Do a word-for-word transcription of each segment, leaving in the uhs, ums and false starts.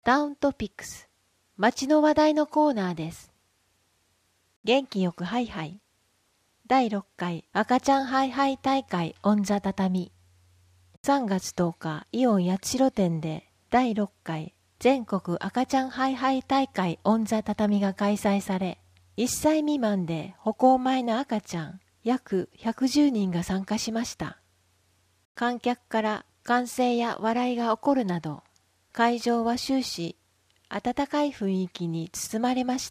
タウントピックス、街の話題のコーナーです。元気よくハイハイ。だいろっかい赤ちゃんハイハイ大会オンザ畳。さんがつとおか、イオン八代店でだいろっかい全国赤ちゃんハイハイ大会オンザ畳が開催され、いっさい未満で歩行前の赤ちゃん約ひゃくじゅうにんが参加しました。観客から歓声や笑いが起こるなど、会場は終始温かい雰囲気に包まれました。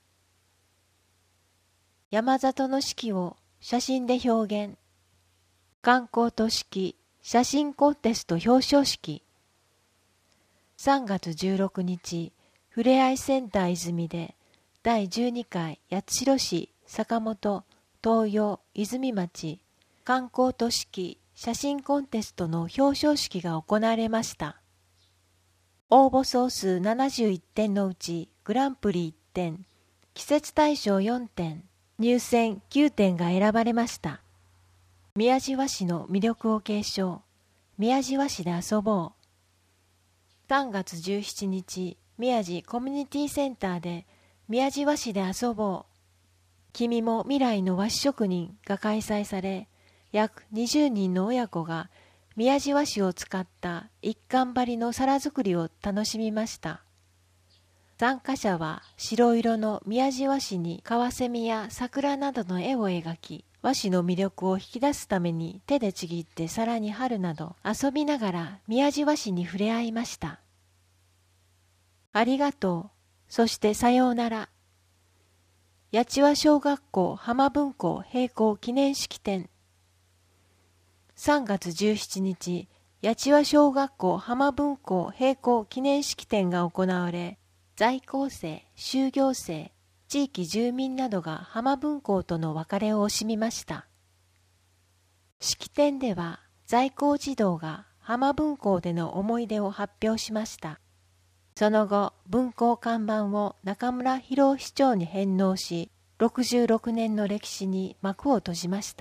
山里の四季を写真で表現。観光都市季写真コンテスト表彰式。さんがつじゅうろくにち、ふれあいセンター泉でだいじゅうにかい八代市坂本東洋泉町観光都市季写真コンテストの表彰式が行われました。応募総数ななじゅういってんのうちグランプリいってん、季節大賞よんてん、入選きゅうてんが選ばれました。宮地和紙の魅力を継承、宮地和紙で遊ぼう。さんがつじゅうしちにち、宮地コミュニティセンターで宮地和紙で遊ぼう。君も未来の和紙職人が開催され、約にじゅうにんの親子が宮地和紙を使った一貫張りの皿作りを楽しみました。参加者は白色の宮地和紙にカワセミや桜などの絵を描き、和紙の魅力を引き出すために手でちぎって皿に貼るなど遊びながら宮地和紙に触れ合いました。ありがとう、そしてさようなら。八千和小学校浜分校閉校記念式典。さんがつじゅうしちにち、八千和小学校浜分校閉校記念式典が行われ、在校生、就業生、地域住民などが浜分校との別れを惜しみました。式典では、在校児童が浜分校での思い出を発表しました。その後、分校看板を中村博夫市長に返納し、ろくじゅうろくねんの歴史に幕を閉じました。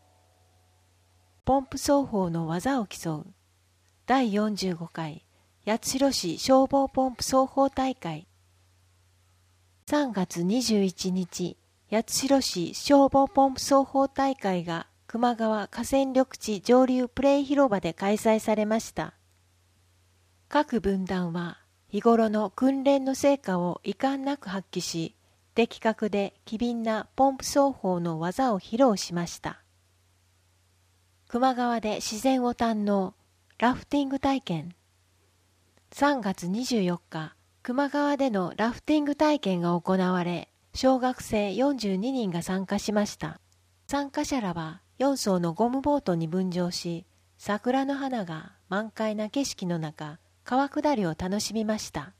ポンプ奏法の技を競うだいよんじゅうごかい八代市消防ポンプ奏法大会。さんがつにじゅういちにち、八代市消防ポンプ奏法大会が球磨川河川緑地上流プレイ広場で開催されました。各分団は日頃の訓練の成果を遺憾なく発揮し、的確で機敏なポンプ奏法の技を披露しました。球磨川で自然を堪能、ラフティング体験。さんがつにじゅうよっか、球磨川でのラフティング体験が行われ、小学生よんじゅうににんが参加しました。参加者らはよんそうのゴムボートに分乗し、桜の花が満開な景色の中、川下りを楽しみました。